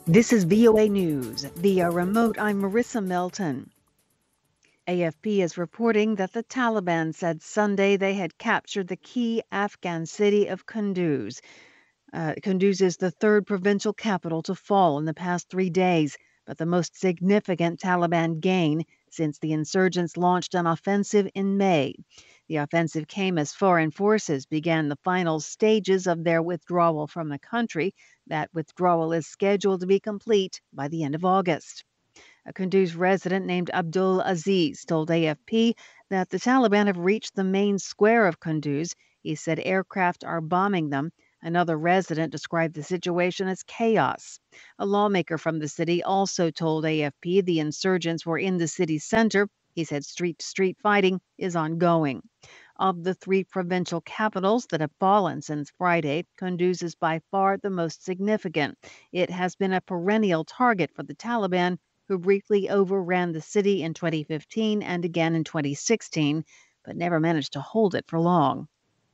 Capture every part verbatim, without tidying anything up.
This is V O A News. Via remote, I'm Marissa Melton. A F P is reporting that the Taliban said Sunday they had captured the key Afghan city of Kunduz. Uh, Kunduz is the third provincial capital to fall in the past three days, but the most significant Taliban gain since the insurgents launched an offensive in May. The offensive came as foreign forces began the final stages of their withdrawal from the country. That withdrawal is scheduled to be complete by the end of August. A Kunduz resident named Abdul Aziz told A F P that the Taliban have reached the main square of Kunduz. He said aircraft are bombing them. Another resident described the situation as chaos. A lawmaker from the city also told A F P the insurgents were in the city center. He said street to street fighting is ongoing. Of the three provincial capitals that have fallen since Friday, Kunduz is by far the most significant. It has been a perennial target for the Taliban, who briefly overran the city in twenty fifteen and again in twenty sixteen, but never managed to hold it for long.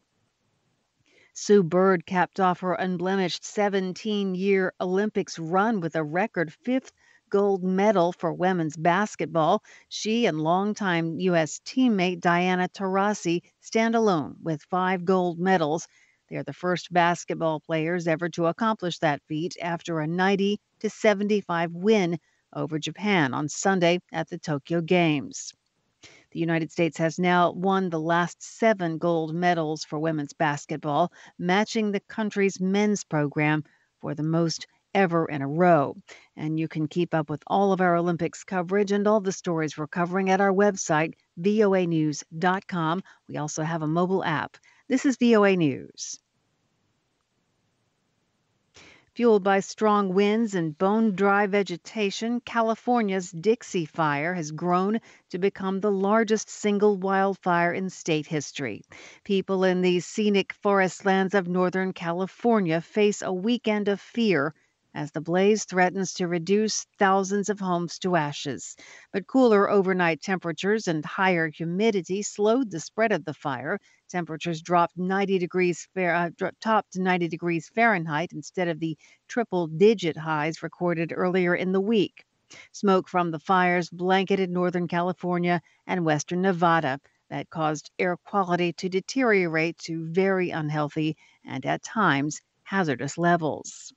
Sue Bird capped off her unblemished seventeen-year Olympics run with a record fifth gold medal for women's basketball. She and longtime U S teammate Diana Taurasi stand alone with five gold medals. They're the first basketball players ever to accomplish that feat after a ninety to seventy-five win over Japan on Sunday at the Tokyo Games. The United States has now won the last seven gold medals for women's basketball, matching the country's men's program for the most ever in a row. And you can keep up with all of our Olympics coverage and all the stories we're covering at our website, V O A news dot com. We also have a mobile app. This is V O A News. Fueled by strong winds and bone-dry vegetation, California's Dixie Fire has grown to become the largest single wildfire in state history. People in the scenic forest lands of Northern California face a weekend of fear as the blaze threatens to reduce thousands of homes to ashes. But cooler overnight temperatures and higher humidity slowed the spread of the fire. Temperatures dropped ninety degrees uh, topped ninety degrees Fahrenheit instead of the triple-digit highs recorded earlier in the week. Smoke from the fires blanketed Northern California and western Nevada. That caused air quality to deteriorate to very unhealthy and, at times, hazardous levels.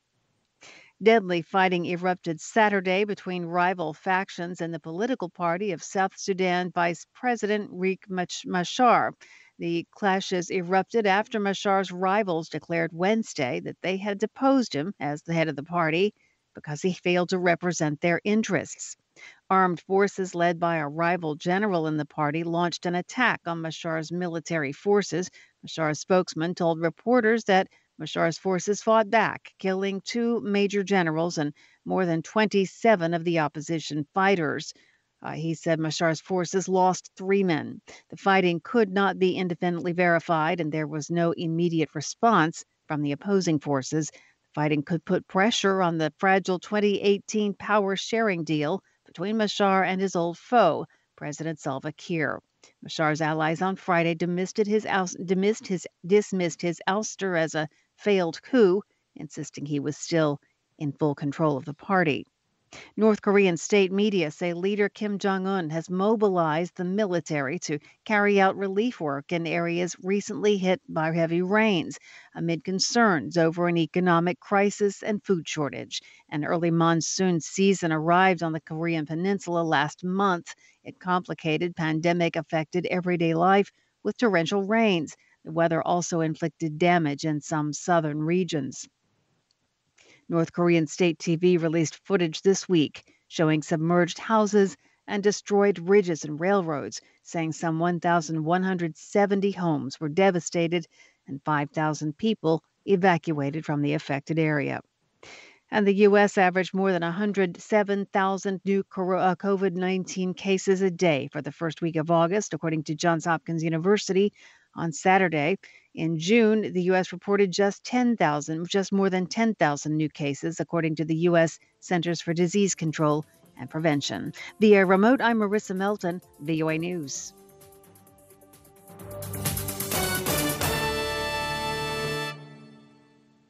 Deadly fighting erupted Saturday between rival factions in the political party of South Sudan Vice President Riek Machar. The clashes erupted after Machar's rivals declared Wednesday that they had deposed him as the head of the party because he failed to represent their interests. Armed forces led by a rival general in the party launched an attack on Machar's military forces. Machar's spokesman told reporters that Machar's forces fought back, killing two major generals and more than twenty-seven of the opposition fighters. Uh, he said Machar's forces lost three men. The fighting could not be independently verified, and there was no immediate response from the opposing forces. The fighting could put pressure on the fragile twenty eighteen power sharing deal between Machar and his old foe, President Salva Kiir. Machar's allies on Friday dismissed his, dismissed his, dismissed his ouster as a failed coup, insisting he was still in full control of the party. North Korean state media say leader Kim Jong-un has mobilized the military to carry out relief work in areas recently hit by heavy rains, amid concerns over an economic crisis and food shortage. An early monsoon season arrived on the Korean peninsula last month. It complicated pandemic-affected everyday life with torrential rains. The weather also inflicted damage in some southern regions. North Korean state T V released footage this week showing submerged houses and destroyed bridges and railroads, saying some one thousand one hundred seventy homes were devastated and five thousand people evacuated from the affected area. And the U S averaged more than one hundred seven thousand new COVID nineteen cases a day for the first week of August, according to Johns Hopkins University. On Saturday, in June, the U S reported just ten thousand, just more than ten thousand new cases, according to the U S Centers for Disease Control and Prevention. Via remote, I'm Marissa Melton, V O A News.